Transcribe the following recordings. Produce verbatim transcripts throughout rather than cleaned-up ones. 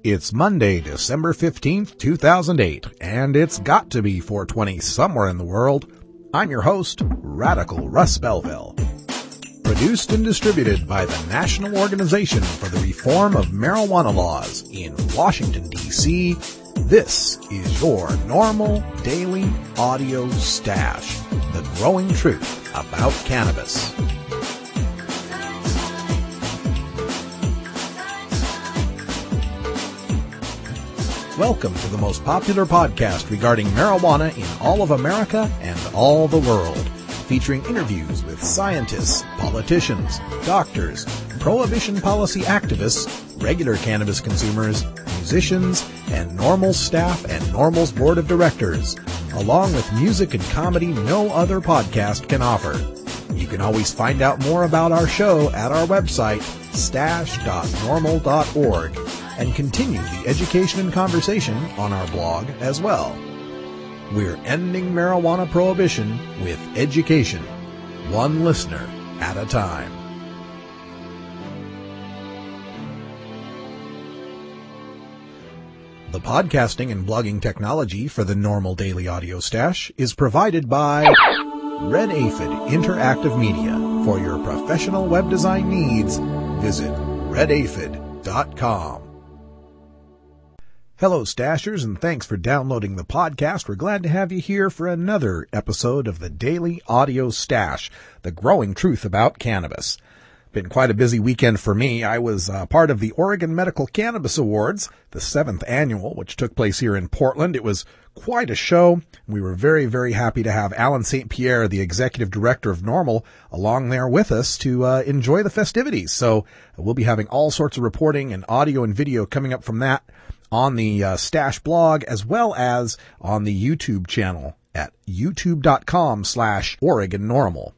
It's Monday, December fifteenth, two thousand eight, and it's got to be four twenty somewhere in the world. I'm your host, Radical Russ Belville. Produced and distributed by the National Organization for the Reform of Marijuana Laws in Washington, D C, this is your normal daily audio stash, the growing truth about cannabis. Welcome to the most popular podcast regarding marijuana in all of America and all the world, featuring interviews with scientists, politicians, doctors, prohibition policy activists, regular cannabis consumers, musicians, and NORML staff and NORML's board of directors, along with music and comedy no other podcast can offer. You can always find out more about our show at our website, stash dot normal dot org, and continue the education and conversation on our blog as well. We're ending marijuana prohibition with education, one listener at a time. The podcasting and blogging technology for the NORML Daily Audio Stash is provided by Red Aphid Interactive Media. For your professional web design needs, visit red aphid dot com. Hello, Stashers, and thanks for downloading the podcast. We're glad to have you here for another episode of the Daily Audio Stash, the growing truth about cannabis. Been quite a busy weekend for me. I was uh, part of the Oregon Medical Cannabis Awards, the seventh annual, which took place here in Portland. It was quite a show. We were very, very happy to have Alan Saint Pierre, the executive director of NORML, along there with us to uh, enjoy the festivities. So uh, we'll be having all sorts of reporting and audio and video coming up from that on the uh, Stash blog, as well as on the YouTube channel at youtube.com slash Oregon Normal.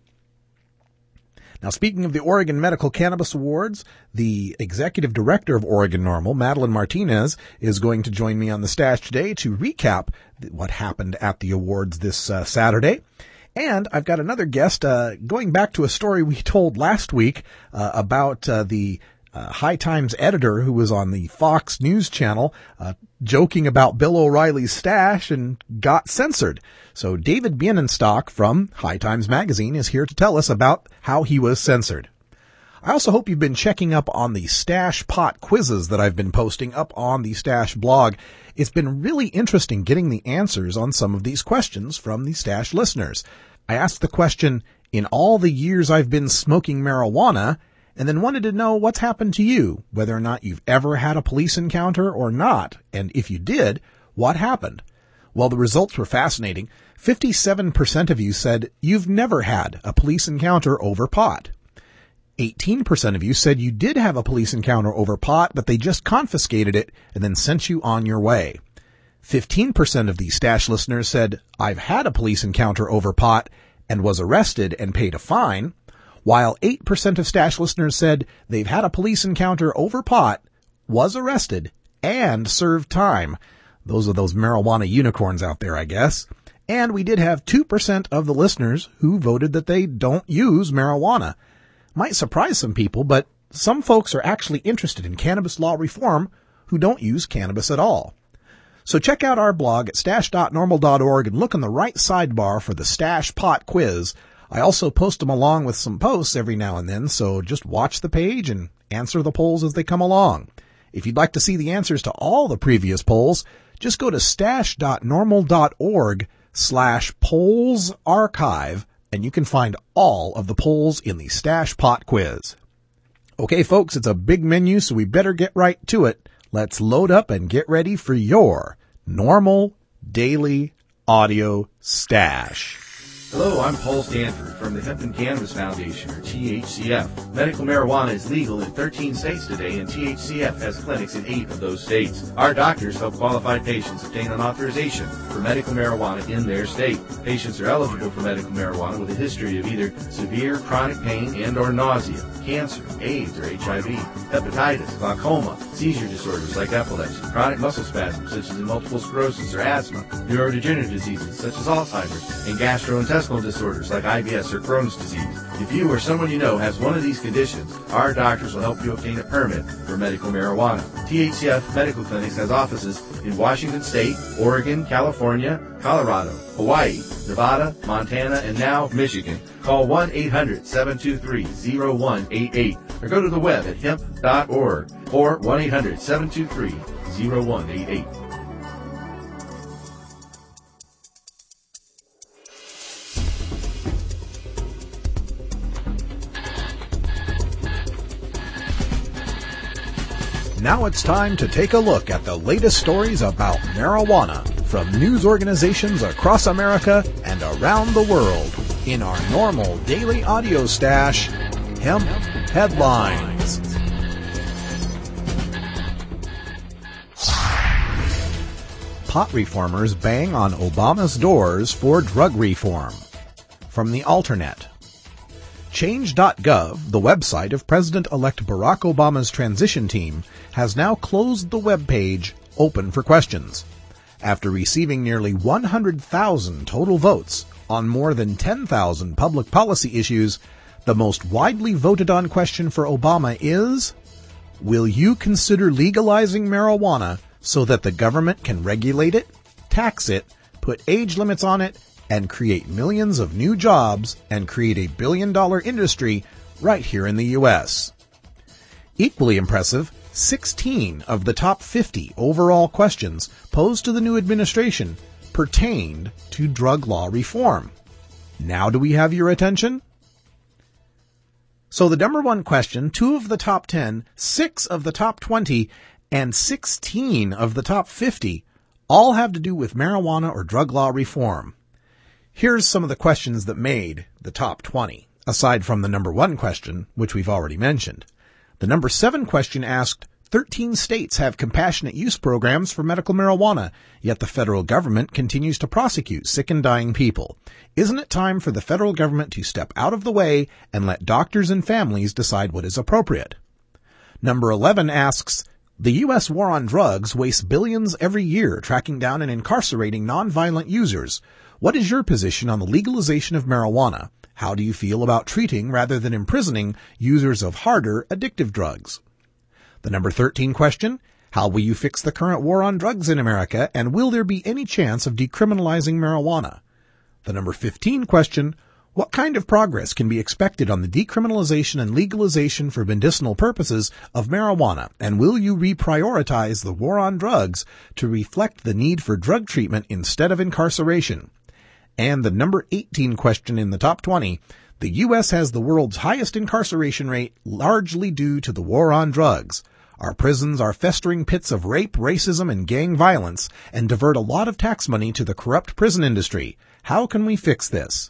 Now, speaking of the Oregon Medical Cannabis Awards, the executive director of Oregon NORML, Madeline Martinez, is going to join me on the Stash today to recap what happened at the awards this uh, Saturday. And I've got another guest, uh, going back to a story we told last week uh, about uh, the Uh, High Times editor who was on the Fox News channel uh, joking about Bill O'Reilly's stash and got censored. So David Bienenstock from High Times Magazine is here to tell us about how he was censored. I also hope you've been checking up on the Stash Pot quizzes that I've been posting up on the Stash blog. It's been really interesting getting the answers on some of these questions from the Stash listeners. I asked the question, in all the years I've been smoking marijuana, and then wanted to know what's happened to you, whether or not you've ever had a police encounter or not, and if you did, what happened? Well, the results were fascinating. fifty-seven percent of you said you've never had a police encounter over pot. eighteen percent of you said you did have a police encounter over pot, but they just confiscated it and then sent you on your way. fifteen percent of the Stash listeners said, I've had a police encounter over pot and was arrested and paid a fine, while eight percent of Stash listeners said they've had a police encounter over pot, was arrested, and served time. Those are those marijuana unicorns out there, I guess. And we did have two percent of the listeners who voted that they don't use marijuana. Might surprise some people, but some folks are actually interested in cannabis law reform who don't use cannabis at all. So check out our blog at stash dot normal dot org and look in the right sidebar for the Stash Pot quiz. I also post them along with some posts every now and then, so just watch the page and answer the polls as they come along. If you'd like to see the answers to all the previous polls, just go to stash dot normal dot org slash polls archive, and you can find all of the polls in the Stash Pot quiz. Okay, folks, it's a big menu, so we better get right to it. Let's load up and get ready for your NORML Daily Audio Stash. Hello, I'm Paul Stanford from the Hemp and Cannabis Foundation, or T H C F. Medical marijuana is legal in thirteen states today, and T H C F has clinics in eight of those states. Our doctors help qualified patients obtain an authorization for medical marijuana in their state. Patients are eligible for medical marijuana with a history of either severe chronic pain and or nausea, cancer, AIDS or H I V, hepatitis, glaucoma, seizure disorders like epilepsy, chronic muscle spasms such as multiple sclerosis or asthma, neurodegenerative diseases such as Alzheimer's, and gastrointestinal gastrointestinal disorders like I B S or Crohn's disease. If you or someone you know has one of these conditions, our doctors will help you obtain a permit for medical marijuana. T H C F Medical Clinics has offices in Washington State, Oregon, California, Colorado, Hawaii, Nevada, Montana, and now Michigan. Call one eight hundred seven two three zero one eight eight or go to the web at hemp dot org or one eight hundred seven two three zero one eight eight. Now it's time to take a look at the latest stories about marijuana from news organizations across America and around the world in our normal daily audio stash, Hemp Headlines. Pot reformers bang on Obama's doors for drug reform. From the Alternet. Change dot gov, the website of President-elect Barack Obama's transition team, has now closed the web page open for questions. After receiving nearly one hundred thousand total votes on more than ten thousand public policy issues, the most widely voted on question for Obama is, will you consider legalizing marijuana so that the government can regulate it, tax it, put age limits on it, and create millions of new jobs and create a billion-dollar industry right here in the U S? Equally impressive, sixteen of the top fifty overall questions posed to the new administration pertained to drug law reform. Now do we have your attention? So the number one question, two of the top ten, six of the top twenty, and sixteen of the top fifty all have to do with marijuana or drug law reform. Here's some of the questions that made the top twenty, aside from the number one question, which we've already mentioned. The number seven question asked, thirteen states have compassionate use programs for medical marijuana, yet the federal government continues to prosecute sick and dying people. Isn't it time for the federal government to step out of the way and let doctors and families decide what is appropriate? Number eleven asks, the U S war on drugs wastes billions every year tracking down and incarcerating nonviolent users. What is your position on the legalization of marijuana? How do you feel about treating rather than imprisoning users of harder addictive drugs? The number thirteen question, how will you fix the current war on drugs in America, and will there be any chance of decriminalizing marijuana? The number fifteen question, what kind of progress can be expected on the decriminalization and legalization for medicinal purposes of marijuana, and will you reprioritize the war on drugs to reflect the need for drug treatment instead of incarceration? And the number eighteen question in the top twenty, the U S has the world's highest incarceration rate, largely due to the war on drugs. Our prisons are festering pits of rape, racism, and gang violence, and divert a lot of tax money to the corrupt prison industry. How can we fix this?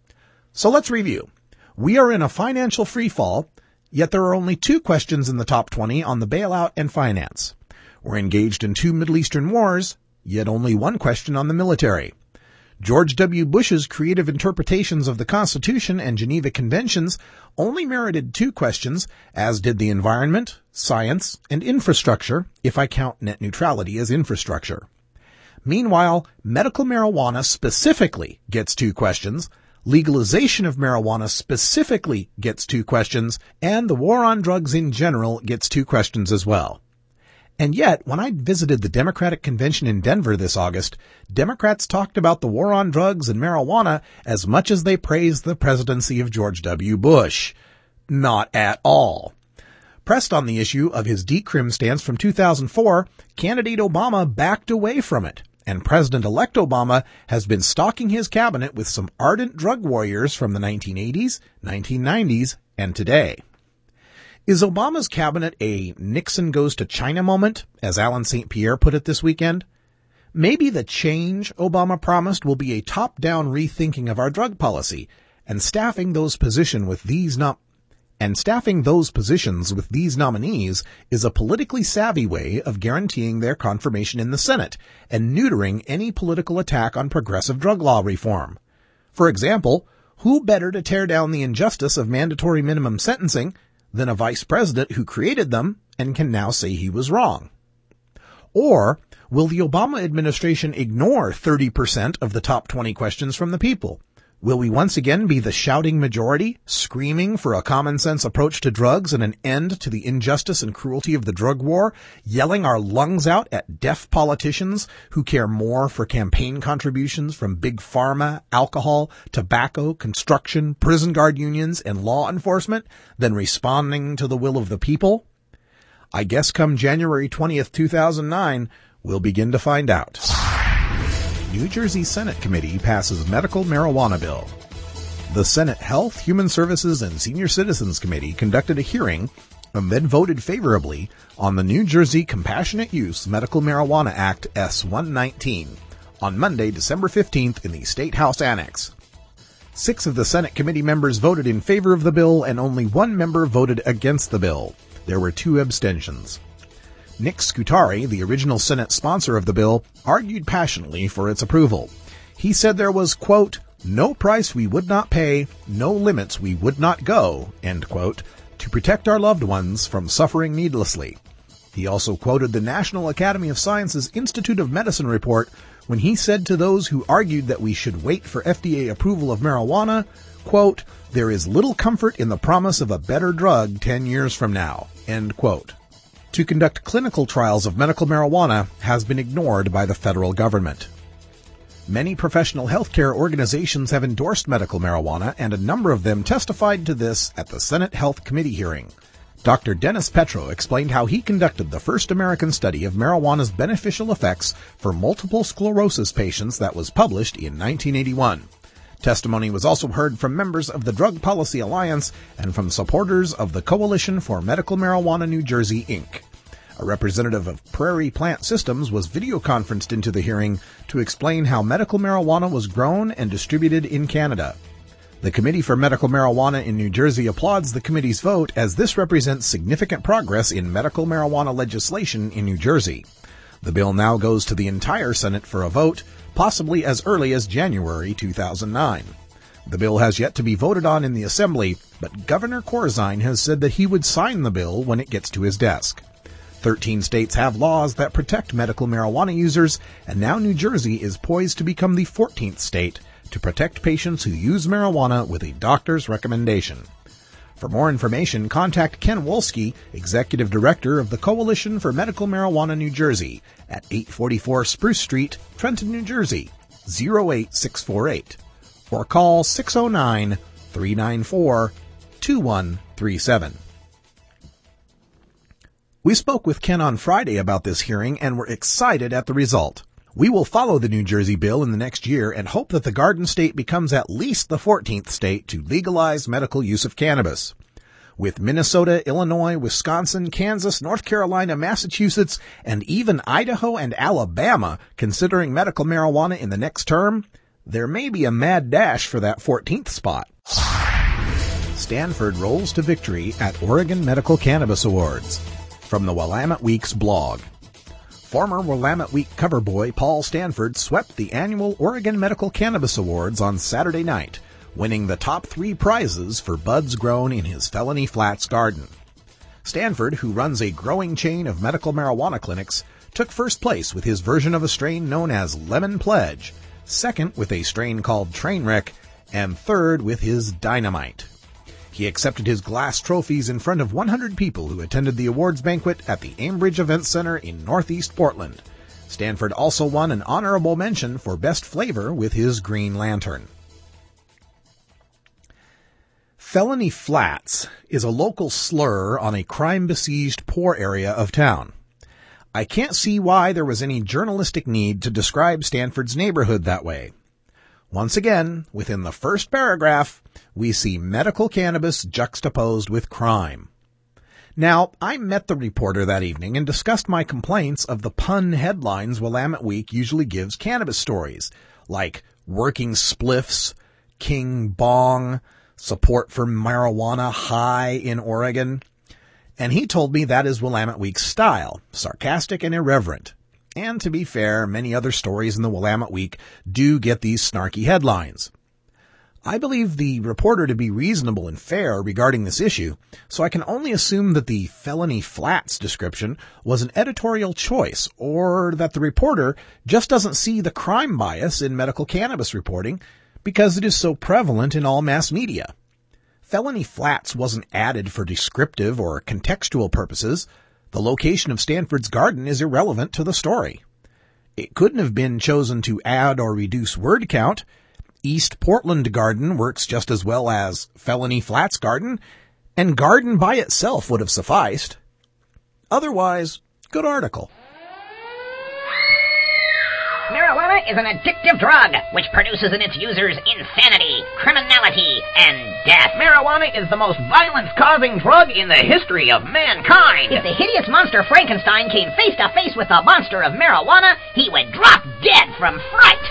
So let's review. We are in a financial freefall, yet there are only two questions in the top twenty on the bailout and finance. We're engaged in two Middle Eastern wars, yet only one question on the military. George W. Bush's creative interpretations of the Constitution and Geneva Conventions only merited two questions, as did the environment, science, and infrastructure, if I count net neutrality as infrastructure. Meanwhile, medical marijuana specifically gets two questions, legalization of marijuana specifically gets two questions, and the war on drugs in general gets two questions as well. And yet, when I visited the Democratic Convention in Denver this August, Democrats talked about the war on drugs and marijuana as much as they praised the presidency of George W. Bush. Not at all. Pressed on the issue of his decrim stance from two thousand four, candidate Obama backed away from it, and President-elect Obama has been stocking his cabinet with some ardent drug warriors from the nineteen eighties, nineteen nineties, and today. Is Obama's cabinet a Nixon goes to China moment, as Alan Saint Pierre put it this weekend? Maybe the change Obama promised will be a top-down rethinking of our drug policy, and staffing those position with these nom- and staffing those positions with these nominees is a politically savvy way of guaranteeing their confirmation in the Senate and neutering any political attack on progressive drug law reform. For example, who better to tear down the injustice of mandatory minimum sentencing than a vice president who created them and can now say he was wrong? Or will the Obama administration ignore thirty percent of the top twenty questions from the people? Will we once again be the shouting majority, screaming for a common-sense approach to drugs and an end to the injustice and cruelty of the drug war, yelling our lungs out at deaf politicians who care more for campaign contributions from big pharma, alcohol, tobacco, construction, prison guard unions, and law enforcement than responding to the will of the people? I guess come January twentieth, two thousand nine, we'll begin to find out. New Jersey Senate Committee passes medical marijuana bill. The Senate Health, Human Services, and Senior Citizens Committee conducted a hearing and then voted favorably on the New Jersey Compassionate Use Medical Marijuana Act S one nineteen on Monday, December fifteenth in the State House Annex. Six of the Senate committee members voted in favor of the bill and only one member voted against the bill. There were two abstentions. Nick Scutari, the original Senate sponsor of the bill, argued passionately for its approval. He said there was, quote, no price we would not pay, no limits we would not go, end quote, to protect our loved ones from suffering needlessly. He also quoted the National Academy of Sciences Institute of Medicine report when he said to those who argued that we should wait for F D A approval of marijuana, quote, there is little comfort in the promise of a better drug ten years from now, end quote. To conduct clinical trials of medical marijuana has been ignored by the federal government. Many professional healthcare organizations have endorsed medical marijuana, and a number of them testified to this at the Senate Health Committee hearing. Doctor Dennis Petro explained how he conducted the first American study of marijuana's beneficial effects for multiple sclerosis patients that was published in nineteen eighty-one. Testimony was also heard from members of the Drug Policy Alliance and from supporters of the Coalition for Medical Marijuana New Jersey, Incorporated. A representative of Prairie Plant Systems was videoconferenced into the hearing to explain how medical marijuana was grown and distributed in Canada. The Committee for Medical Marijuana in New Jersey applauds the committee's vote as this represents significant progress in medical marijuana legislation in New Jersey. The bill now goes to the entire Senate for a vote, possibly as early as January two thousand nine. The bill has yet to be voted on in the Assembly, but Governor Corzine has said that he would sign the bill when it gets to his desk. Thirteen states have laws that protect medical marijuana users, and now New Jersey is poised to become the fourteenth state to protect patients who use marijuana with a doctor's recommendation. For more information, contact Ken Wolski, Executive Director of the Coalition for Medical Marijuana New Jersey, at eight forty-four Spruce Street, Trenton, New Jersey, zero eight six four eight, or call six oh nine, three nine four, two one three seven. We spoke with Ken on Friday about this hearing and were excited at the result. We will follow the New Jersey bill in the next year and hope that the Garden State becomes at least the fourteenth state to legalize medical use of cannabis. With Minnesota, Illinois, Wisconsin, Kansas, North Carolina, Massachusetts, and even Idaho and Alabama considering medical marijuana in the next term, there may be a mad dash for that fourteenth spot. Stanford rolls to victory at Oregon Medical Cannabis Awards. From the Willamette Week's blog. Former Willamette Week cover boy Paul Stanford swept the annual Oregon Medical Cannabis Awards on Saturday night, winning the top three prizes for buds grown in his Felony Flats garden. Stanford, who runs a growing chain of medical marijuana clinics, took first place with his version of a strain known as Lemon Pledge, second with a strain called Trainwreck, and third with his Dynamite. He accepted his glass trophies in front of one hundred people who attended the awards banquet at the Ambridge Event Center in Northeast Portland. Stanford also won an honorable mention for best flavor with his Green Lantern. Felony Flats is a local slur on a crime-besieged poor area of town. I can't see why there was any journalistic need to describe Stanford's neighborhood that way. Once again, within the first paragraph, we see medical cannabis juxtaposed with crime. Now, I met the reporter that evening and discussed my complaints of the pun headlines Willamette Week usually gives cannabis stories, like Working Spliffs, King Bong, Support for Marijuana High in Oregon. And he told me that is Willamette Week's style, sarcastic and irreverent. And to be fair, many other stories in the Willamette Week do get these snarky headlines. I believe the reporter to be reasonable and fair regarding this issue, so I can only assume that the Felony Flats description was an editorial choice, or that the reporter just doesn't see the crime bias in medical cannabis reporting, because it is so prevalent in all mass media. Felony Flats wasn't added for descriptive or contextual purposes. The location of Stanford's garden is irrelevant to the story. It couldn't have been chosen to add or reduce word count. East Portland Garden works just as well as Felony Flats Garden, and garden by itself would have sufficed. Otherwise, good article. Marijuana is an addictive drug which produces in its users insanity, criminality, and death. Marijuana is the most violence-causing drug in the history of mankind. If the hideous monster Frankenstein came face to face with the monster of marijuana, he would drop dead from fright.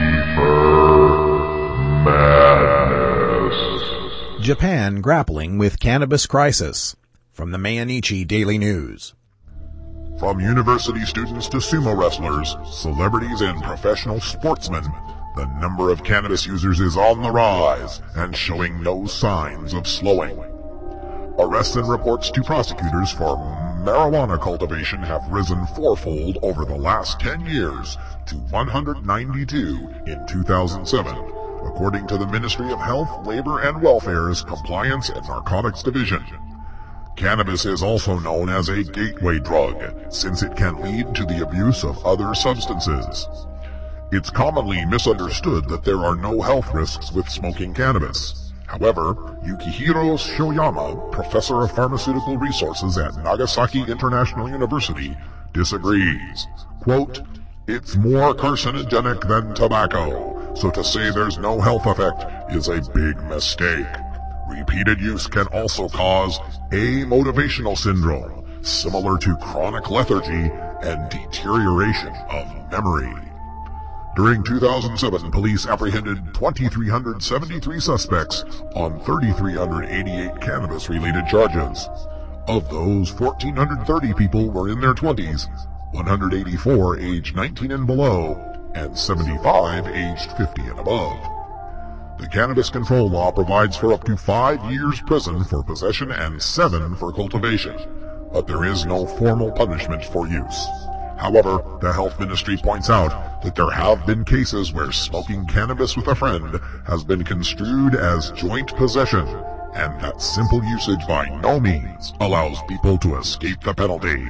Reefer Madness. Japan grappling with cannabis crisis. From the Mainichi Daily News. From university students to sumo wrestlers, celebrities and professional sportsmen, the number of cannabis users is on the rise and showing no signs of slowing. Arrests and reports to prosecutors for marijuana cultivation have risen fourfold over the last ten years to one hundred ninety-two in two thousand seven, according to the Ministry of Health, Labor and Welfare's Compliance and Narcotics Division. Cannabis is also known as a gateway drug, since it can lead to the abuse of other substances. It's commonly misunderstood that there are no health risks with smoking cannabis. However, Yukihiro Shoyama, professor of pharmaceutical resources at Nagasaki International University, disagrees. Quote, "It's more carcinogenic than tobacco, so to say there's no health effect is a big mistake. Repeated use can also cause amotivational syndrome, similar to chronic lethargy and deterioration of memory." During two thousand seven, police apprehended two thousand three hundred seventy-three suspects on three thousand three hundred eighty-eight cannabis-related charges. Of those, one thousand four hundred thirty people were in their twenties, one hundred eighty-four aged nineteen and below, and seventy-five aged fifty and above. The Cannabis Control Law provides for up to five years prison for possession and seven for cultivation, but there is no formal punishment for use. However, the Health Ministry points out that there have been cases where smoking cannabis with a friend has been construed as joint possession, and that simple usage by no means allows people to escape the penalty.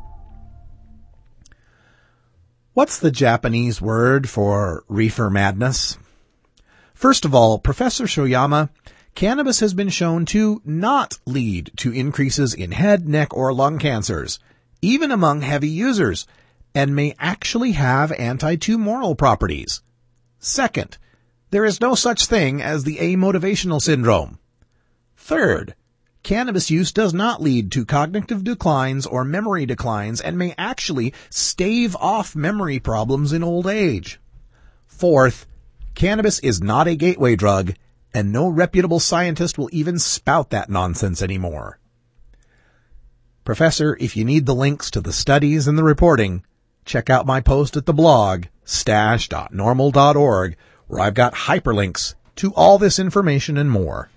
What's the Japanese word for reefer madness? First of all, Professor Shoyama, cannabis has been shown to not lead to increases in head, neck, or lung cancers, even among heavy users, and may actually have anti-tumoral properties. Second, there is no such thing as the amotivational syndrome. Third, cannabis use does not lead to cognitive declines or memory declines and may actually stave off memory problems in old age. Fourth, cannabis is not a gateway drug, and no reputable scientist will even spout that nonsense anymore. Professor, if you need the links to the studies and the reporting, check out my post at the blog, stash dot normal dot org, where I've got hyperlinks to all this information and more.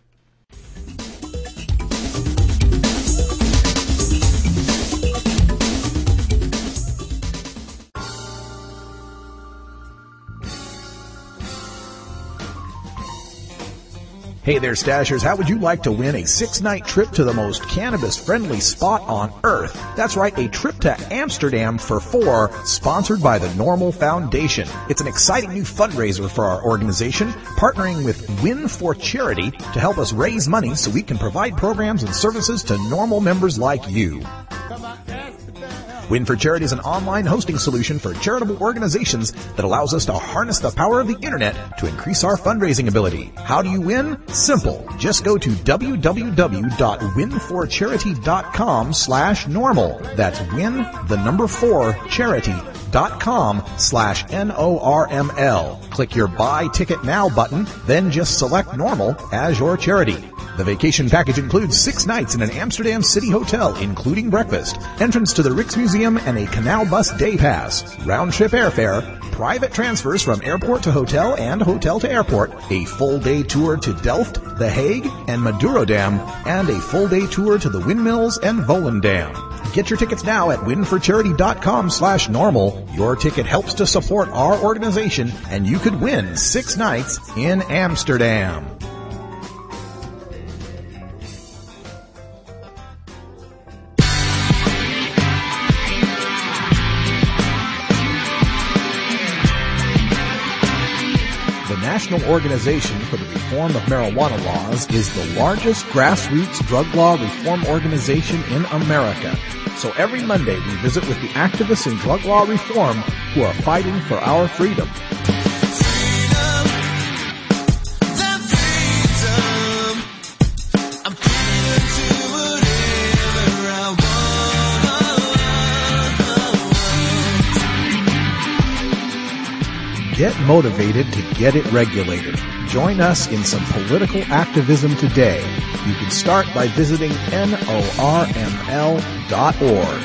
Hey there, Stashers. How would you like to win a six-night trip to the most cannabis-friendly spot on Earth? That's right, a trip to Amsterdam for four, sponsored by the Normal Foundation. It's an exciting new fundraiser for our organization, partnering with Win for Charity to help us raise money so we can provide programs and services to normal members like you. Win for Charity is an online hosting solution for charitable organizations that allows us to harness the power of the internet to increase our fundraising ability. How do you win? Simple. Just go to w w w dot win for charity dot com slash normal. That's win, the number four, charity dot com slash N O R M L. Click your Buy Ticket Now button, then just select Normal as your charity. The vacation package includes six nights in an Amsterdam City hotel, including breakfast, entrance to the Rijksmuseum, and a canal bus day pass, round-trip airfare, private transfers from airport to hotel and hotel to airport, a full-day tour to Delft, The Hague, and Madurodam, and a full-day tour to the windmills and Volendam. Get your tickets now at winforcharity.com slash normal. Your ticket helps to support our organization, and you could win six nights in Amsterdam. The National Organization for the Reform of Marijuana Laws is the largest grassroots drug law reform organization in America. So every Monday we visit with the activists in drug law reform who are fighting for our freedom. Get motivated to get it regulated. Join us in some political activism today. You can start by visiting N O R M L dot org.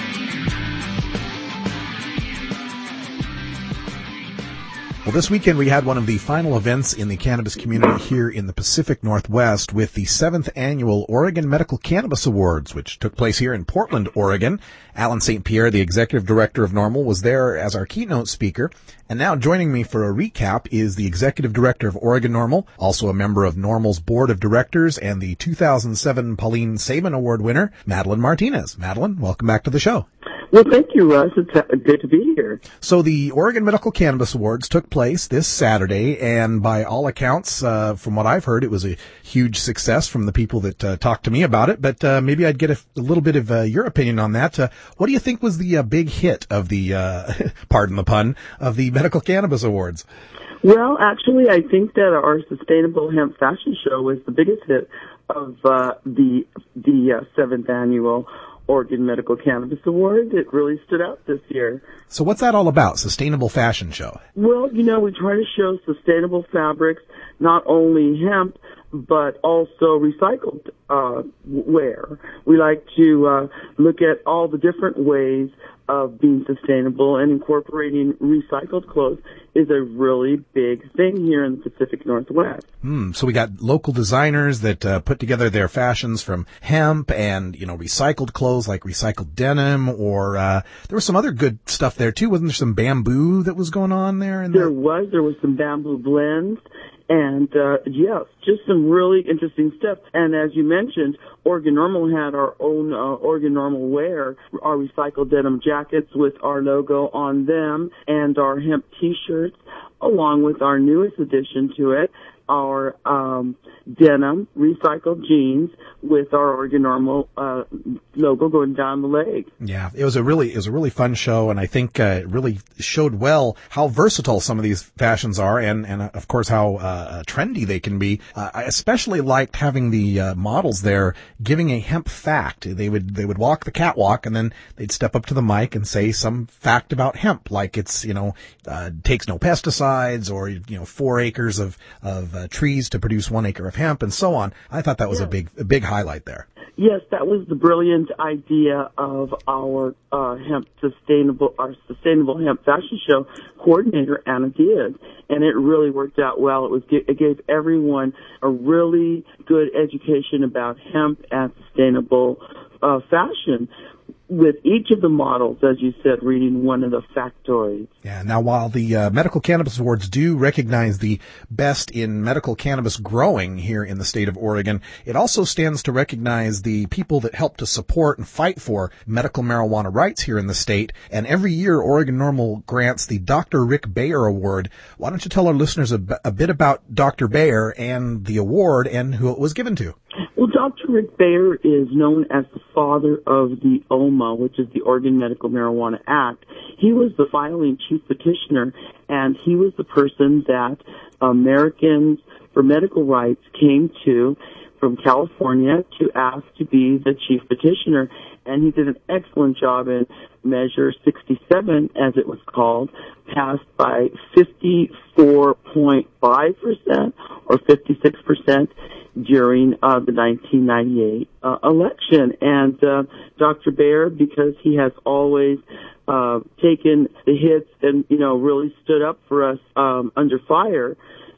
Well, this weekend we had one of the final events in the cannabis community here in the Pacific Northwest with the seventh annual Oregon Medical Cannabis Awards, which took place here in Portland, Oregon. Alan Saint Pierre, the executive director of NORML, was there as our keynote speaker. And now joining me for a recap is the executive director of Oregon NORML, also a member of NORML's board of directors and the two thousand seven Pauline Sabin Award winner, Madeline Martinez. Madeline, welcome back to the show. Well, thank you, Russ. It's good to be here. So the Oregon Medical Cannabis Awards took place this Saturday, and by all accounts, uh, from what I've heard, it was a huge success from the people that uh, talked to me about it. But uh, maybe I'd get a, a little bit of uh, your opinion on that. Uh, what do you think was the uh, big hit of the, uh, pardon the pun, of the Medical Cannabis Awards? Well, actually, I think that our Sustainable Hemp Fashion Show was the biggest hit of uh, the the uh, seventh annual Oregon Medical Cannabis Award. It really stood out this year. So what's that all about, Sustainable Fashion Show? Well, you know, we try to show sustainable fabrics, not only hemp, but also recycled uh, wear. We like to uh, look at all the different ways of being sustainable, and incorporating recycled clothes is a really big thing here in the Pacific Northwest. Mm, so we got local designers that uh, put together their fashions from hemp and, you know, recycled clothes like recycled denim, or uh, there was some other good stuff there too. Wasn't there some bamboo that was going on there? In there the- was. There was some bamboo blends. And, uh, yes, just some really interesting stuff. And as you mentioned, Oregon NORML had our own, uh, Oregon NORML wear, our recycled denim jackets with our logo on them, and our hemp t-shirts, along with our newest addition to it, our, um, denim recycled jeans with our Oregon NORML, uh, logo going down the leg. Yeah, it was a really, it was a really fun show, and I think, uh, it really showed well how versatile some of these fashions are, and, and uh, of course how, uh, trendy they can be. Uh, I especially liked having the, uh, models there giving a hemp fact. They would, they would walk the catwalk, and then they'd step up to the mic and say some fact about hemp, like it's, you know, uh, takes no pesticides, or, you know, four acres of, of, uh, trees to produce one acre of hemp, and so on. I thought that was yeah. a big, a big highlight there. Yes, that was the brilliant idea of our uh, hemp sustainable, our sustainable hemp fashion show coordinator, Anna Diaz, and it really worked out well. It was it gave everyone a really good education about hemp and sustainable uh, fashion, with each of the models, as you said, reading one of the factoids. Yeah, now while the uh, Medical Cannabis Awards do recognize the best in medical cannabis growing here in the state of Oregon, it also stands to recognize the people that help to support and fight for medical marijuana rights here in the state. And every year, Oregon NORML grants the Doctor Rick Bayer Award. Why don't you tell our listeners a, b- a bit about Doctor Bayer and the award and who it was given to? Well, Doctor Rick Bayer is known as the father of the O M A, which is the Oregon Medical Marijuana Act. He was the filing chief petitioner, and he was the person that Americans for Medical Rights came to from California to ask to be the chief petitioner. And he did an excellent job in Measure sixty-seven, as it was called, passed by fifty-four point five percent or fifty-six percent during uh, the nineteen ninety-eight uh, election. And uh, Doctor Bayer, because he has always uh, taken the hits and, you know, really stood up for us um, under fire,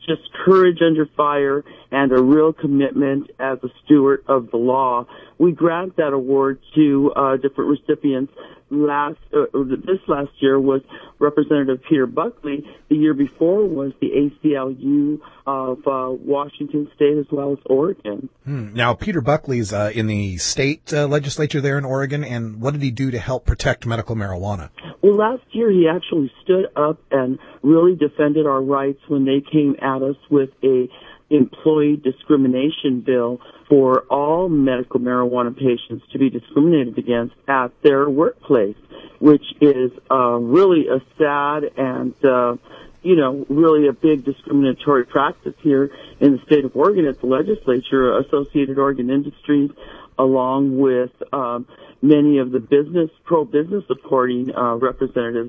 just courage under fire and a real commitment as a steward of the law. We grant that award to uh, different recipients. Last uh, this last year was Representative Peter Buckley. The year before was the A C L U of uh, Washington State as well as Oregon. Hmm. Now, Peter Buckley's uh, in the state uh, legislature there in Oregon, and what did he do to help protect medical marijuana? Well, last year he actually stood up and really defended our rights when they came at us with a employee discrimination bill for all medical marijuana patients to be discriminated against at their workplace, which is uh, really a sad and, uh, you know, really a big discriminatory practice here in the state of Oregon at the legislature. Associated Oregon Industries, along with um, many of the business, pro-business supporting uh, representatives,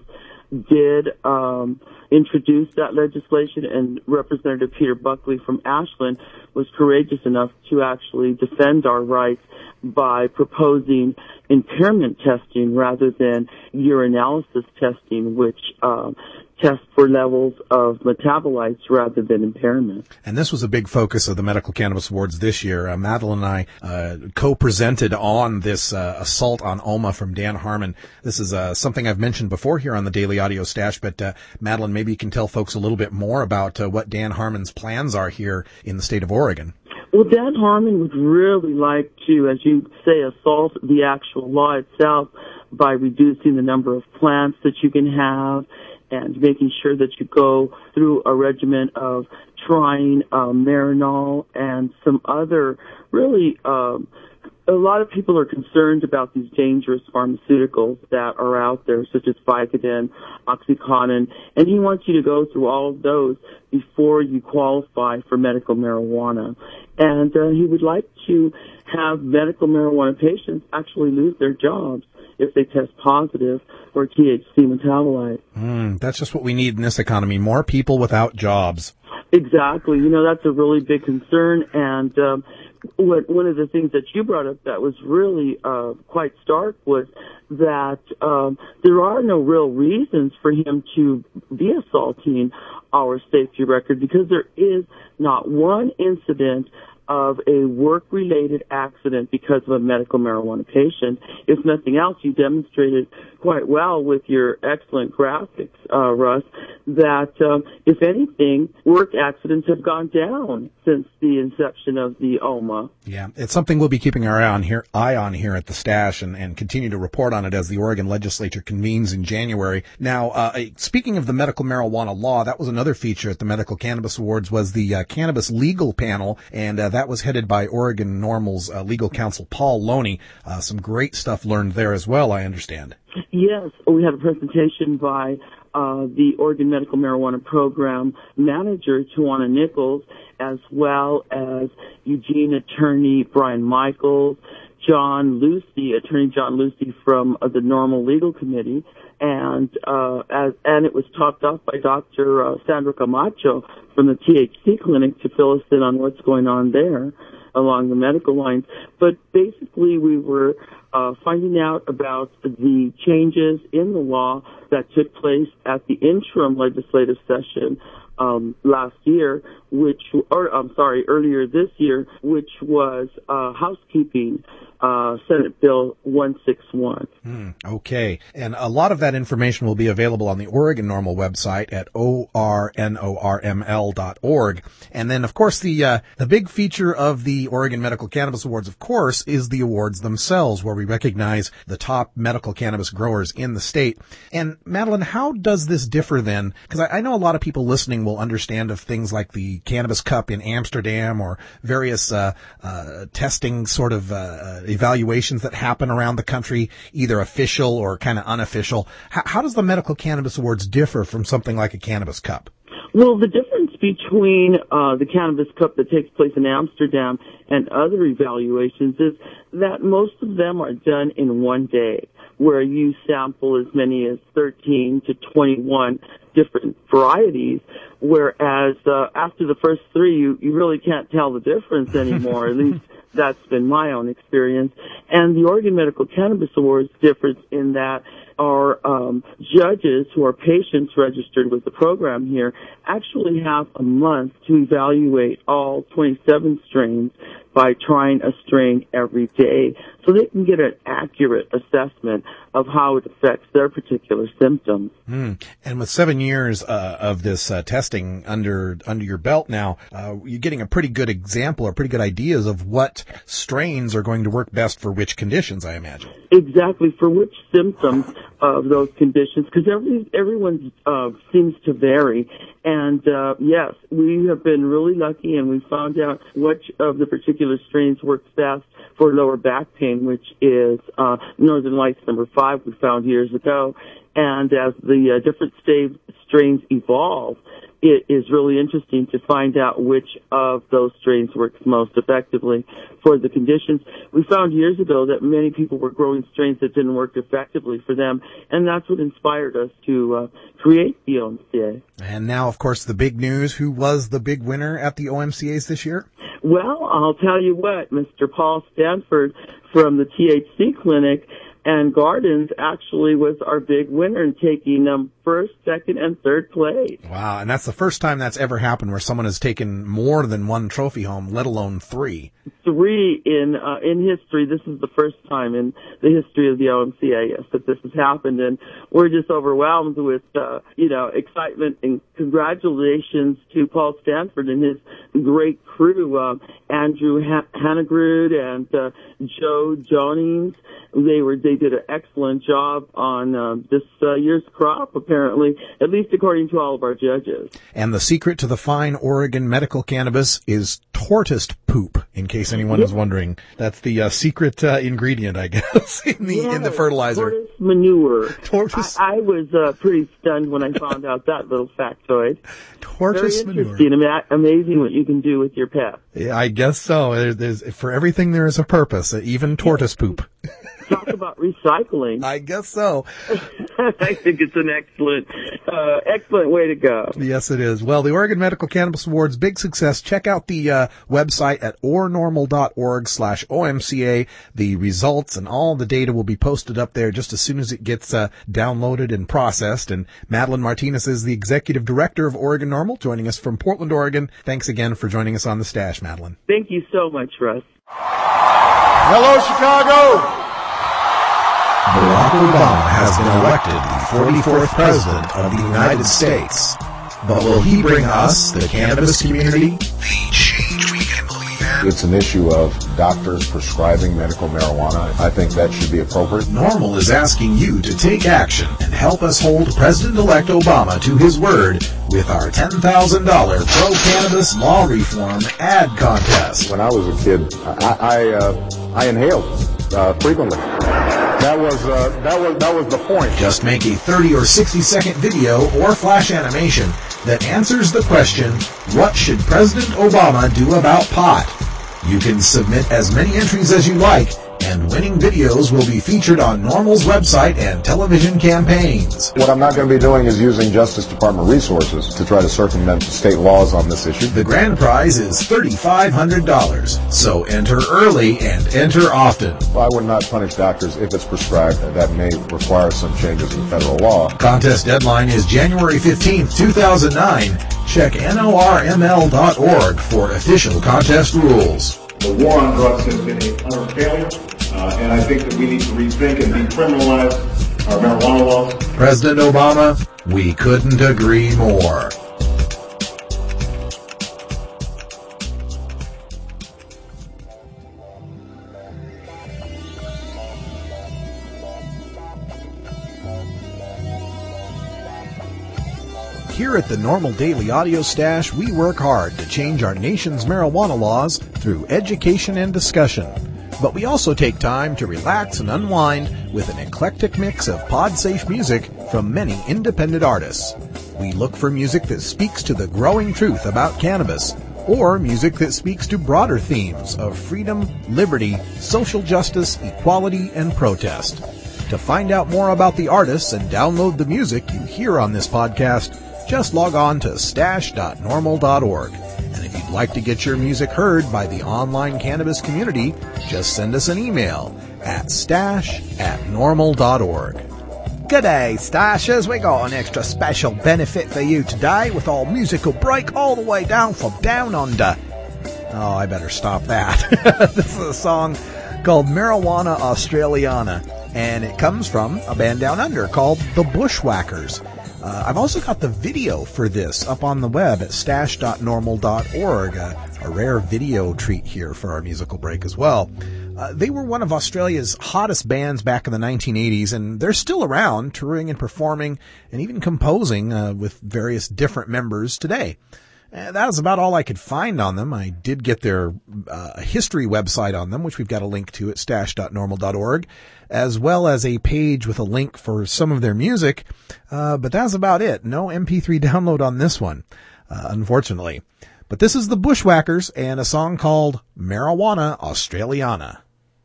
did um, introduce that legislation, and Representative Peter Buckley from Ashland was courageous enough to actually defend our rights by proposing impairment testing rather than urinalysis testing, which uh, tests for levels of metabolites rather than impairment. And this was a big focus of the Medical Cannabis Awards this year. Uh, Madeline and I uh, co-presented on this uh, assault on O M A from Dan Harmon. This is uh, something I've mentioned before here on the Daily Audio Stash, but uh, Madeline, maybe you can tell folks a little bit more about uh, what Dan Harmon's plans are here in the state of Oregon. Well, Dan Harmon would really like to, as you say, assault the actual law itself by reducing the number of plants that you can have and making sure that you go through a regimen of trying uh, Marinol and some other really, um, a lot of people are concerned about these dangerous pharmaceuticals that are out there, such as Vicodin, OxyContin, and he wants you to go through all of those before you qualify for medical marijuana. And uh, he would like to have medical marijuana patients actually lose their jobs if they test positive for T H C metabolite. Mm, that's just what we need in this economy, more people without jobs. Exactly. You know, that's a really big concern. And um, what, one of the things that you brought up that was really uh, quite stark was that um, there are no real reasons for him to be assaulting our safety record, because there is not one incident of a work-related accident because of a medical marijuana patient. If nothing else, you demonstrated quite well with your excellent graphics, uh, Russ, that um, if anything, work accidents have gone down since the inception of the O M A. Yeah, it's something we'll be keeping our eye on here, eye on here at the Stash, and, and continue to report on it as the Oregon legislature convenes in January. Now, uh, speaking of the medical marijuana law, that was another feature at the Medical Cannabis Awards, was the uh, Cannabis Legal Panel, and uh, that was headed by Oregon NORML's uh, legal counsel, Paul Loney. Uh, some great stuff learned there as well, I understand. Yes, we had a presentation by uh, the Oregon Medical Marijuana Program manager, Tawana Nichols, as well as Eugene attorney Brian Michaels, John Lucy, attorney John Lucy from uh, the NORML Legal Committee, and uh, as, and it was topped off by Doctor Uh, Sandra Camacho from the T H C clinic to fill us in on what's going on there along the medical lines. But basically, we were uh, finding out about the changes in the law that took place at the interim legislative session um, last year, which, or I'm sorry, earlier this year, which was uh, housekeeping. Uh, Senate Bill one sixty-one. Hmm, okay. And a lot of that information will be available on the Oregon NORML website at O R N O R M L dot org. And then, of course, the, uh, the big feature of the Oregon Medical Cannabis Awards, of course, is the awards themselves, where we recognize the top medical cannabis growers in the state. And Madeline, how does this differ then? Because I, I know a lot of people listening will understand of things like the Cannabis Cup in Amsterdam or various, uh, uh, testing sort of, uh, evaluations that happen around the country, either official or kind of unofficial. How, how does the Medical Cannabis Awards differ from something like a Cannabis Cup? Well, the difference between uh, the Cannabis Cup that takes place in Amsterdam and other evaluations is that most of them are done in one day, where you sample as many as thirteen to twenty-one different varieties, whereas uh, after the first three, you, you really can't tell the difference anymore, at least that's been my own experience. And the Oregon Medical Cannabis Awards differs in that our um, judges, who are patients registered with the program here, actually have a month to evaluate all twenty-seven strains by trying a strain every day, so they can get an accurate assessment of how it affects their particular symptoms. Mm. And with seven years uh, of this uh, testing under under your belt now, uh, you're getting a pretty good example or pretty good ideas of what strains are going to work best for which conditions, I imagine. Exactly, for which symptoms of those conditions, because every, everyone uh, seems to vary. And, uh, yes, we have been really lucky, and we found out which of the particular strains works best for lower back pain, which is uh, Northern Lights number five we found years ago. And as the uh, different sta- strains evolve, it is really interesting to find out which of those strains works most effectively for the conditions. We found years ago that many people were growing strains that didn't work effectively for them, and that's what inspired us to uh, create the O M C A. And now, of course, the big news. Who was the big winner at the O M C As this year? Well, I'll tell you what, Mister Paul Stanford from the T H C clinic and Gardens actually was our big winner in taking um, first, second, and third place. Wow, and that's the first time that's ever happened where someone has taken more than one trophy home, let alone three. Three in uh, in history. This is the first time in the history of the O M C A, yes, that this has happened, and we're just overwhelmed with, uh, you know, excitement and congratulations to Paul Stanford and his great crew, uh, Andrew ha- Hanegrud and uh, Joe Jonings. They were they did an excellent job on uh, this uh, year's crop, apparently, at least according to all of our judges. And the secret to the fine Oregon medical cannabis is tortoise poop, in case anyone is wondering. That's the uh, secret uh, ingredient, I guess, in the yeah, in the fertilizer. Tortoise manure. Tortoise. I, I was uh, pretty stunned when I found out that little factoid. Tortoise Very manure. interesting. Ama- Amazing what you can do with your pet. Yeah, I guess so. There's, there's, for everything there is a purpose, even tortoise poop. Talk about recycling. I guess so. I think it's an excellent, uh, excellent way to go. Yes, it is. Well, the Oregon Medical Cannabis Awards, big success. Check out the uh, website at ornormal.org slash OMCA. The results and all the data will be posted up there just as soon as it gets uh, downloaded and processed. And Madeline Martinez is the executive director of Oregon Normal, joining us from Portland, Oregon. Thanks again for joining us on The Stash, Madeline. Thank you so much, Russ. Hello, Chicago. Barack Obama has been elected the forty-fourth president of the United States. But will he bring us, the cannabis community, the change we can believe in? It's an issue of doctors prescribing medical marijuana. I think that should be appropriate. Normal is asking you to take action and help us hold President-elect Obama to his word with our ten thousand dollars pro-cannabis law reform ad contest. When I was a kid, I I, uh, I inhaled uh, frequently. That was uh, that was that was the point. Just make a thirty or sixty second video or flash animation that answers the question, what should President Obama do about pot? You can submit as many entries as you like, and winning videos will be featured on Normal's website and television campaigns. What I'm not going to be doing is using Justice Department resources to try to circumvent state laws on this issue. The grand prize is three thousand five hundred dollars, so enter early and enter often. Well, I would not punish doctors if it's prescribed. That may require some changes in federal law. Contest deadline is January fifteenth, two thousand nine. Check norml dot org for official contest rules. The war on drugs has been a utter failure, uh, and I think that we need to rethink and decriminalize our marijuana laws. President Obama, we couldn't agree more. Here at the Normal Daily Audio Stash, we work hard to change our nation's marijuana laws through education and discussion. But we also take time to relax and unwind with an eclectic mix of pod-safe music from many independent artists. We look for music that speaks to the growing truth about cannabis, or music that speaks to broader themes of freedom, liberty, social justice, equality, and protest. To find out more about the artists and download the music you hear on this podcast, just log on to stash dot normal dot org. And if you'd like to get your music heard by the online cannabis community, just send us an email at stash at normal dot org. G'day, Stashers. We got an extra special benefit for you today with our musical break all the way down from Down Under. Oh, I better stop that. This is a song called Marijuana Australiana, and it comes from a band down under called The Bushwhackers. Uh, I've also got the video for this up on the web at stash dot normal dot org, uh, a rare video treat here for our musical break as well. Uh, they were one of Australia's hottest bands back in the nineteen eighties, and they're still around, touring and performing and even composing uh, with various different members today. Uh, that was about all I could find on them. I did get their uh, history website on them, which we've got a link to at stash dot normal dot org, as well as a page with a link for some of their music. Uh, but that's about it. No M P three download on this one, uh, unfortunately. But this is the Bushwhackers and a song called Marijuana Australiana.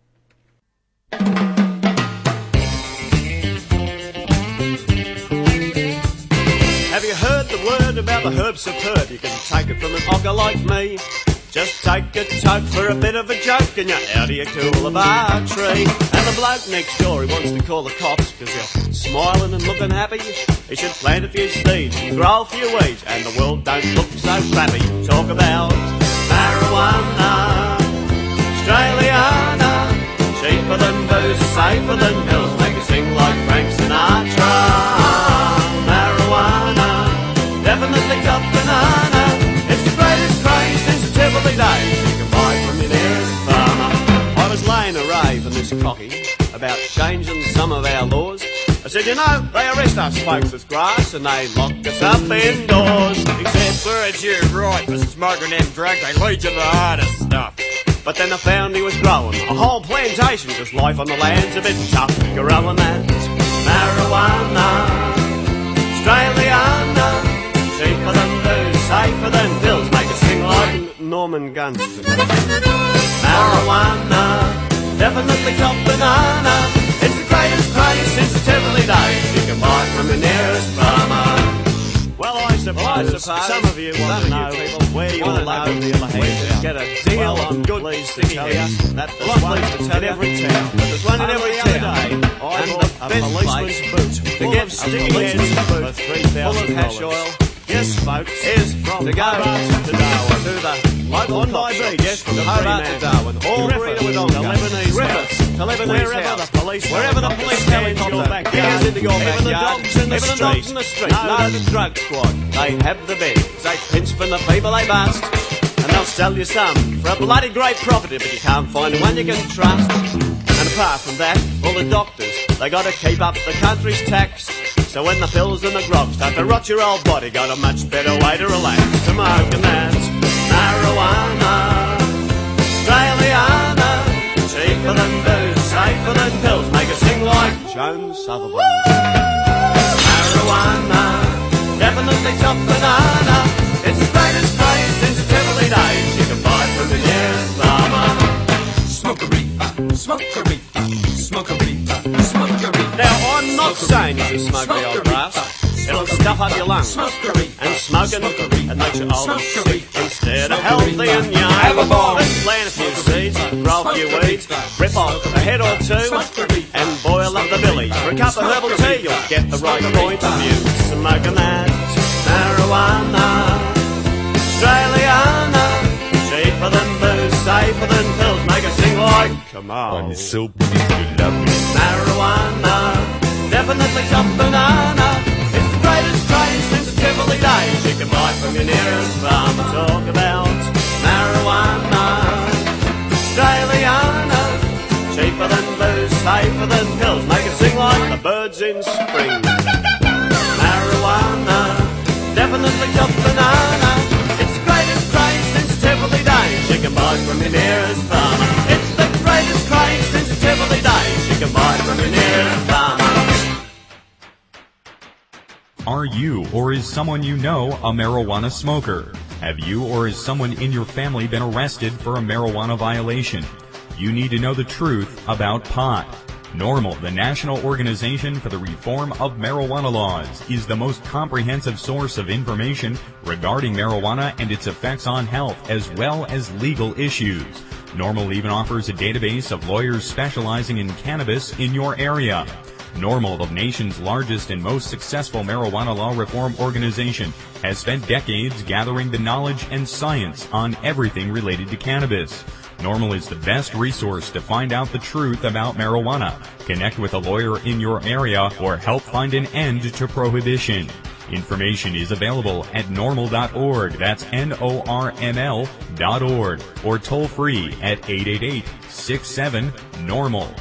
Have you heard the word about the herb superb? You can take it from an ogre like me. Just take a toke for a bit of a joke and you're out of your coolabah tree. And the bloke next door, he wants to call the cops because you're smiling and looking happy. He should plant a few seeds and grow a few weeds and the world don't look so crappy. Talk about marijuana, Australiana, cheaper than booze, safer than pills, make you sing like Frank Sinatra. Marijuana, definitely top banana. It's the greatest craze since the Tivoli days. You can buy it from your nearest farmer. I was laying a rave in this cocky about changing some of our laws. I said, you know, they arrest us folks with grass and they lock us up indoors. He said, birds, you're right, for smoking them drugs, they lead you to the hardest stuff. But then I found he was growing a whole plantation, cause life on the land's a bit tough. Growing that marijuana, Australiana, cheaper than booze, safer than pills, make us sing like Norman Gunston. Marijuana, definitely top banana. It's the greatest craze since the Tivoli days. You can buy it from the nearest farmer. Well, I suppose, well, I suppose some of you want to know people where you want to know where you get a deal. Well, I'm good pleased to tell you that there's one in every town. But there's one in every town. I bought a policeman's boot to get sticky heads for three thousand dollars. Full of hash oil. Yes, folks, is from to go to Darwin, to the local on my beach, yes, from Hobart to Darwin, all Griffith, to Lebanese Griffith, to Lebanese wherever house, the police, wherever the police helicopter backyard, into your backyard, even the dogs in the street, the dogs in the street, no, no, the drug squad, they have the beds, they pinch from the people they bust, and they'll sell you some for a bloody great profit, but you can't find one you can trust. And apart from that, all the doctors, they got to keep up the country's tax. So when the pills and the grog start to rot your old body, got a much better way to relax. Smoking that marijuana, Australiana, cheaper than booze, safer than pills, make us sing like Joan Sutherland. Marijuana, definitely top banana. It's the greatest craze since the Tivoli days. You can buy it from the nearest farmer. Smoke-a-reefer, smoke-a-reefer, smoke-a-reefer, smoke-a-reefer. Now, I'm not saying you should smoke the old grass. It'll stuff up your lungs. And smoking, it makes you old and sick. Instead of healthy and young, have a bomb. Let's plant a few seeds, grow a few weeds, rip off a head or two, and boil up the billy. For a cup of herbal tea, you'll get the right point of view. Smoking that marijuana, Australiana, cheaper than booze, safer than pills, make us sing like, come on. I'm so pleased you love me. Marijuana, definitely top banana. It's the greatest craze since the Tivoli days. You can buy from your nearest farmer. Talk about marijuana, Australiana, cheaper than booze, safer than pills, make it sing like the birds in spring. Marijuana, definitely top banana. It's the greatest craze since the Tivoli days. You can buy from your nearest farmer. It's the greatest craze since the Tivoli days. You can buy from your nearest farmer. Are you or is someone you know a marijuana smoker? Have you or is someone in your family been arrested for a marijuana violation? You need to know the truth about pot. NORML, the National Organization for the Reform of Marijuana Laws, is the most comprehensive source of information regarding marijuana and its effects on health, as well as legal issues. NORML even offers a database of lawyers specializing in cannabis in your area. NORML, the nation's largest and most successful marijuana law reform organization, has spent decades gathering the knowledge and science on everything related to cannabis. NORML is the best resource to find out the truth about marijuana, connect with a lawyer in your area, or help find an end to prohibition. Information is available at normal dot org. That's N O R M L dot org. Or toll free at eight eight eight, six seven, normal.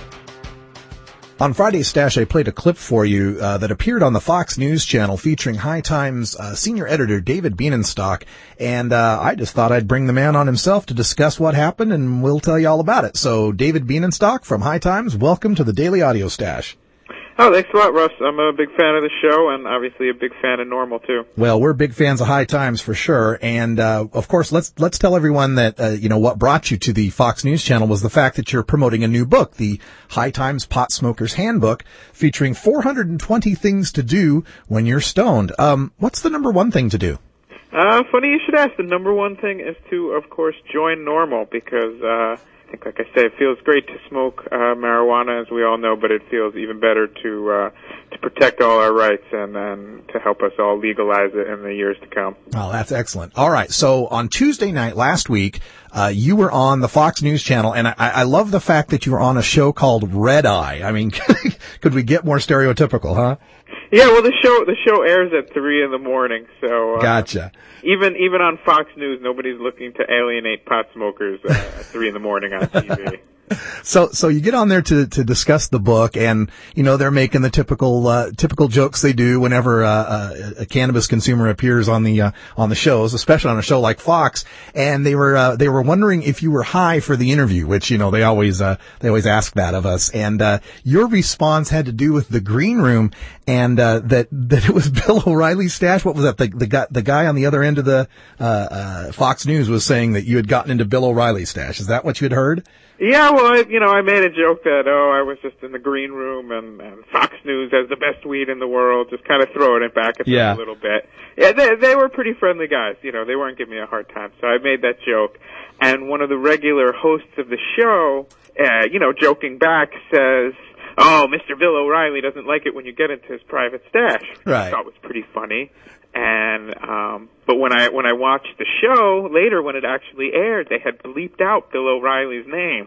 On Friday's Stash, I played a clip for you uh, that appeared on the Fox News channel featuring High Times uh, senior editor David Bienenstock, and uh, I just thought I'd bring the man on himself to discuss what happened, and we'll tell you all about it. So, David Bienenstock from High Times, welcome to the Daily Audio Stash. Oh, thanks a lot, Russ. I'm a big fan of the show, and obviously a big fan of NORML, too. Well, we're big fans of High Times for sure, and uh, of course, let's let's tell everyone that uh, you know what brought you to the Fox News channel was the fact that you're promoting a new book, the High Times Pot Smoker's Handbook, featuring four hundred twenty things to do when you're stoned. Um, what's the number one thing to do? Uh, funny you should ask. The number one thing is to, of course, join NORML, because uh, I think, like I say, it feels great to smoke uh, marijuana, as we all know, but it feels even better to uh, to protect all our rights and then to help us all legalize it in the years to come. Oh, that's excellent. All right. So on Tuesday night last week, uh, you were on the Fox News channel, and I, I love the fact that you were on a show called Red Eye. I mean, could we get more stereotypical, huh? Yeah, well, the show the show airs at three in the morning, so uh, gotcha. Even even on Fox News, nobody's looking to alienate pot smokers uh, at three in the morning on T V. So, so you get on there to, to discuss the book, and, you know, they're making the typical, uh, typical jokes they do whenever, uh, a, a cannabis consumer appears on the, uh, on the shows, especially on a show like Fox. And they were, uh, they were wondering if you were high for the interview, which, you know, they always, uh, they always ask that of us. And, uh, your response had to do with the green room and, uh, that, that it was Bill O'Reilly's stash. What was that? The, the guy, the guy on the other end of the, uh, uh, Fox News was saying that you had gotten into Bill O'Reilly's stash. Is that what you had heard? Yeah, well, I, you know, I made a joke that, oh, I was just in the green room and, and Fox News has the best weed in the world, just kind of throwing it back at them yeah. a little bit. Yeah, they, they were pretty friendly guys. You know, they weren't giving me a hard time, so I made that joke. And one of the regular hosts of the show, uh, you know, joking back, says, oh, Mister Bill O'Reilly doesn't like it when you get into his private stash. Right. I thought was pretty funny. And um but when I when I watched the show later, when it actually aired, they had bleeped out Bill O'Reilly's name.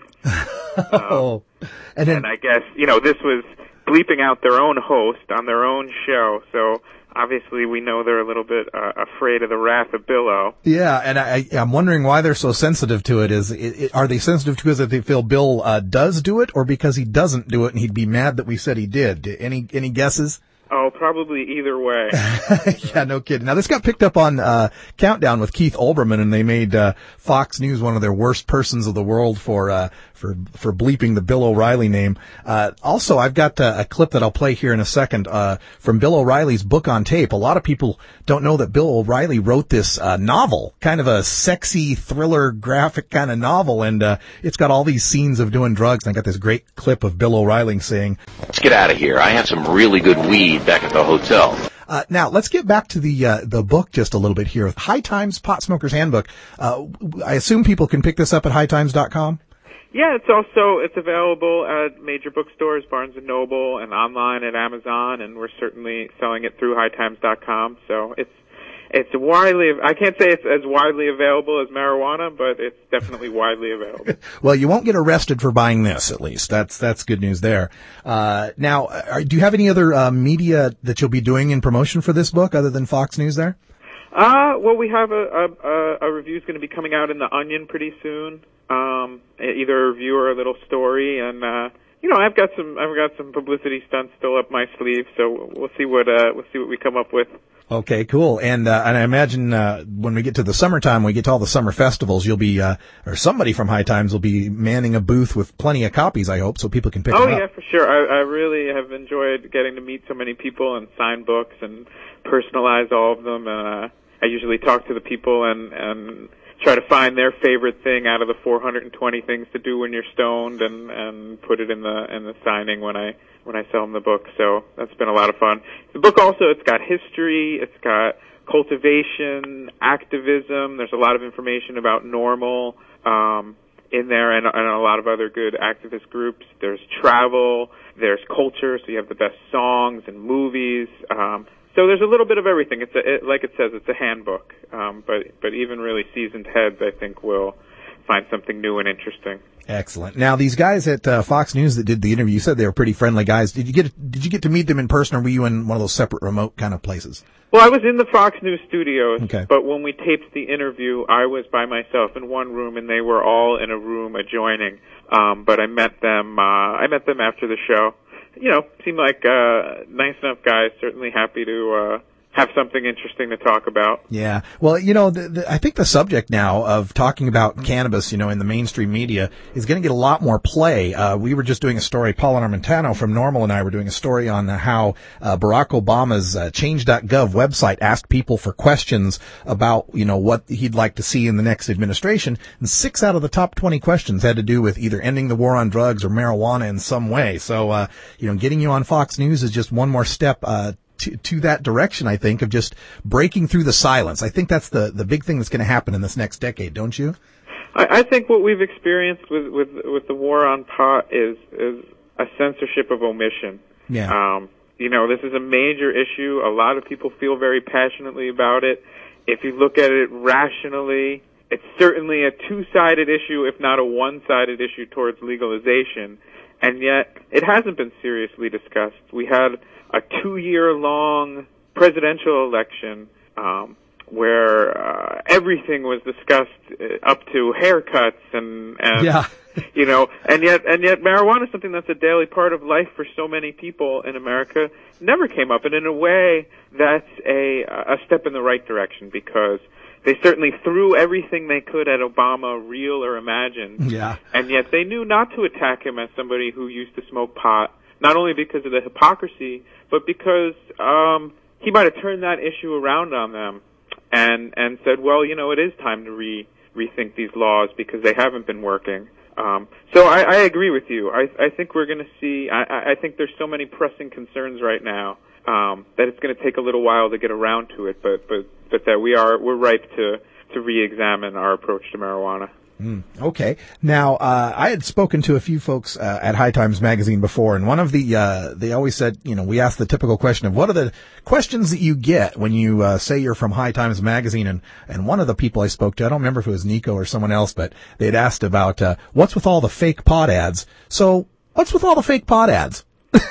oh, um, and, then, and I guess you know this was bleeping out their own host on their own show. So obviously, we know they're a little bit uh, afraid of the wrath of Bill O. Yeah, and I, I'm wondering why they're so sensitive to it. Is it, it, are they sensitive to it because they feel Bill uh, does do it, or because he doesn't do it and he'd be mad that we said he did? Any any guesses? Oh, probably either way. Yeah, no kidding. Now, this got picked up on uh Countdown with Keith Olbermann, and they made uh Fox News one of their worst persons of the world for uh for for bleeping the Bill O'Reilly name. Uh Also, I've got uh, a clip that I'll play here in a second uh from Bill O'Reilly's book on tape. A lot of people don't know that Bill O'Reilly wrote this uh novel, kind of a sexy thriller graphic kind of novel, and uh it's got all these scenes of doing drugs. And I got this great clip of Bill O'Reilly saying, "Let's get out of here. I have some really good weed back at the hotel." Uh, now, let's get back to the uh, the book just a little bit here. High Times Pot Smoker's Handbook. Uh, I assume people can pick this up at high times dot com? Yeah, it's also it's available at major bookstores, Barnes and Noble, and online at Amazon, and we're certainly selling it through high times dot com. So it's it's widely. I can't say it's as widely available as marijuana, but it's definitely widely available. Well, you won't get arrested for buying this, at least. That's that's good news there. Uh, now, are, do you have any other uh, media that you'll be doing in promotion for this book other than Fox News there? Uh, well, we have a, a, a review is going to be coming out in The Onion pretty soon. Um, either a review or a little story, and uh, you know, I've got some I've got some publicity stunts still up my sleeve, so we'll see what uh, we'll see what we come up with. Okay, cool. And uh, and I imagine uh, when we get to the summertime, when we get to all the summer festivals, you'll be uh, or somebody from High Times will be manning a booth with plenty of copies, I hope, so people can pick oh, them up. Oh yeah, for sure. I, I really have enjoyed getting to meet so many people and sign books and personalize all of them. And uh, I usually talk to the people and and try to find their favorite thing out of the four hundred twenty things to do when you're stoned, and and put it in the in the signing when I when I sell them the book. So that's been a lot of fun. The book also, it's got history, it's got cultivation, activism. There's a lot of information about NORML. Um, in there, and, and a lot of other good activist groups. There's travel, there's culture, so you have the best songs and movies. Um, so there's a little bit of everything. It's a, it, like it says, it's a handbook. Um, but but even really seasoned heads, I think, will find something new and interesting. Excellent. Now, these guys at uh, Fox News that did the interview, you said they were pretty friendly guys. Did you get did you get to meet them in person, or were you in one of those separate remote kind of places? Well, I was in the Fox News studios, okay. But when we taped the interview, I was by myself in one room, and they were all in a room adjoining. Um, but I met them. Uh, I met them after the show. You know, seemed like uh, nice enough guys. Certainly happy to uh, have something interesting to talk about. Yeah. Well, you know, the, the, I think the subject now of talking about cannabis, you know, in the mainstream media is going to get a lot more play. Uh, we were just doing a story, Paul Armentano from Normal and I were doing a story on how uh, Barack Obama's uh, change dot gov website asked people for questions about, you know, what he'd like to see in the next administration. And six out of the top twenty questions had to do with either ending the war on drugs or marijuana in some way. So, uh, you know, getting you on Fox News is just one more step, uh, To, to that direction, I think, of just breaking through the silence. I think that's the, the big thing that's going to happen in this next decade, don't you? I, I think what we've experienced with, with, with the war on pot is, is a censorship of omission. Yeah. Um, you know, this is a major issue. A lot of people feel very passionately about it. If you look at it rationally, it's certainly a two-sided issue, if not a one-sided issue towards legalization. And yet, it hasn't been seriously discussed. We had a two-year-long presidential election um, where uh, everything was discussed, uh, up to haircuts and, and yeah. you know, and yet and yet marijuana is something that's a daily part of life for so many people in America. Never came up, and in a way, that's a a step in the right direction because they certainly threw everything they could at Obama, real or imagined. Yeah. And yet they knew not to attack him as somebody who used to smoke pot, not only because of the hypocrisy, but because um, he might have turned that issue around on them and and said, well, you know, it is time to re rethink these laws because they haven't been working. Um, so I, I agree with you. I, I think we're going to see, I, I think there's so many pressing concerns right now um, that it's going to take a little while to get around to it, but but but that we are we're ripe to to re-examine our approach to marijuana. Mm, okay. Now, uh, I had spoken to a few folks uh, at High Times Magazine before, and one of the, uh, they always said, you know, we asked the typical question of what are the questions that you get when you uh, say you're from High Times Magazine, and, and one of the people I spoke to, I don't remember if it was Nico or someone else, but they had asked about uh, what's with all the fake pot ads. So, what's with all the fake pot ads?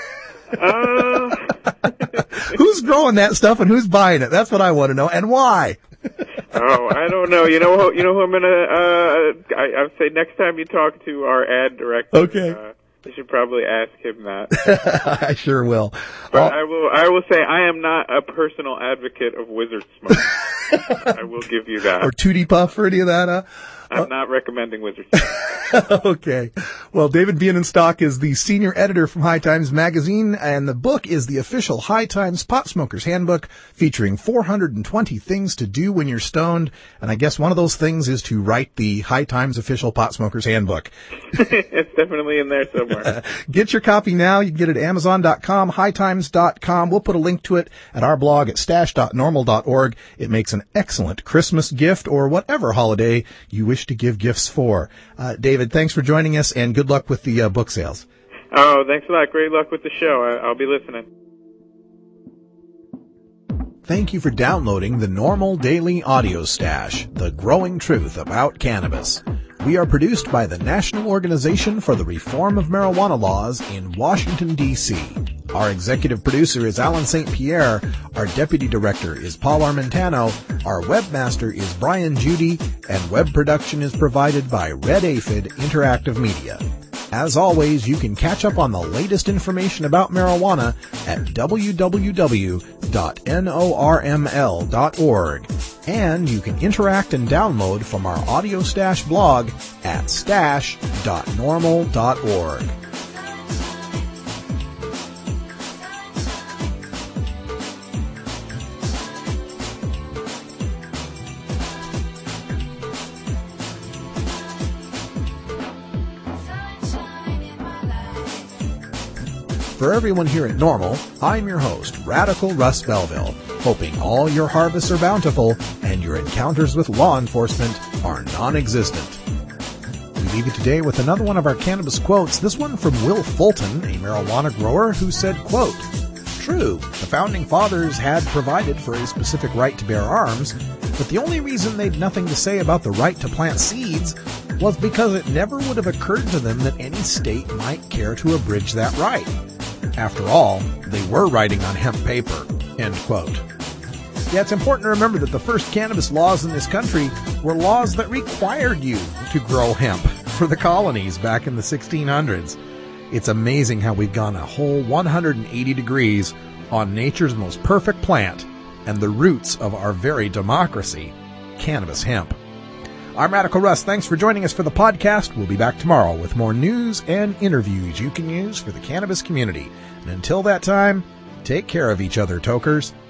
uh... Who's growing that stuff and who's buying it? That's what I want to know, and why? Oh, I don't know. You know, you know who I'm gonna. Uh, I, I would say next time you talk to our ad director, okay, uh, you should probably ask him that. I sure will. But oh. I will. I will say I am not a personal advocate of Wizard Smoke. I will give you that. Or Tootie Puff or any of that. Huh? I'm not recommending Wizard Smoke. Okay. Well, David Bienenstock is the senior editor from High Times Magazine, and the book is the official High Times Pot Smoker's Handbook, featuring four hundred twenty things to do when you're stoned. And I guess one of those things is to write the High Times official Pot Smoker's Handbook. It's definitely in there somewhere. Get your copy now. You can get it at amazon dot com, high times dot com. We'll put a link to it at our blog at stash dot normal dot org. It makes an excellent Christmas gift or whatever holiday you wish to give gifts for. Uh, David, thanks for joining us, and good luck with the uh, book sales. Oh, thanks a lot. Great luck with the show. I- I'll be listening. Thank you for downloading the Normal Daily Audio Stash, the growing truth about cannabis. We are produced by the National Organization for the Reform of Marijuana Laws in Washington, D C Our executive producer is Alan Saint Pierre. Our deputy director is Paul Armentano. Our webmaster is Brian Judy. And web production is provided by Red Aphid Interactive Media. As always, you can catch up on the latest information about marijuana at w w w dot norml dot org. And you can interact and download from our Audio Stash blog at stash dot normal dot org. For everyone here at Normal, I'm your host, Radical Russ Belville, hoping all your harvests are bountiful and your encounters with law enforcement are non-existent. We leave you today with another one of our cannabis quotes, this one from Will Fulton, a marijuana grower, who said, quote, "True, the founding fathers had provided for a specific right to bear arms, but the only reason they'd nothing to say about the right to plant seeds was because it never would have occurred to them that any state might care to abridge that right. After all, they were writing on hemp paper." End quote. Yeah, it's important to remember that the first cannabis laws in this country were laws that required you to grow hemp for the colonies back in the sixteen hundreds. It's amazing how we've gone a whole one hundred eighty degrees on nature's most perfect plant and the roots of our very democracy, cannabis hemp. I'm Radical Russ. Thanks for joining us for the podcast. We'll be back tomorrow with more news and interviews you can use for the cannabis community. And until that time, take care of each other, tokers.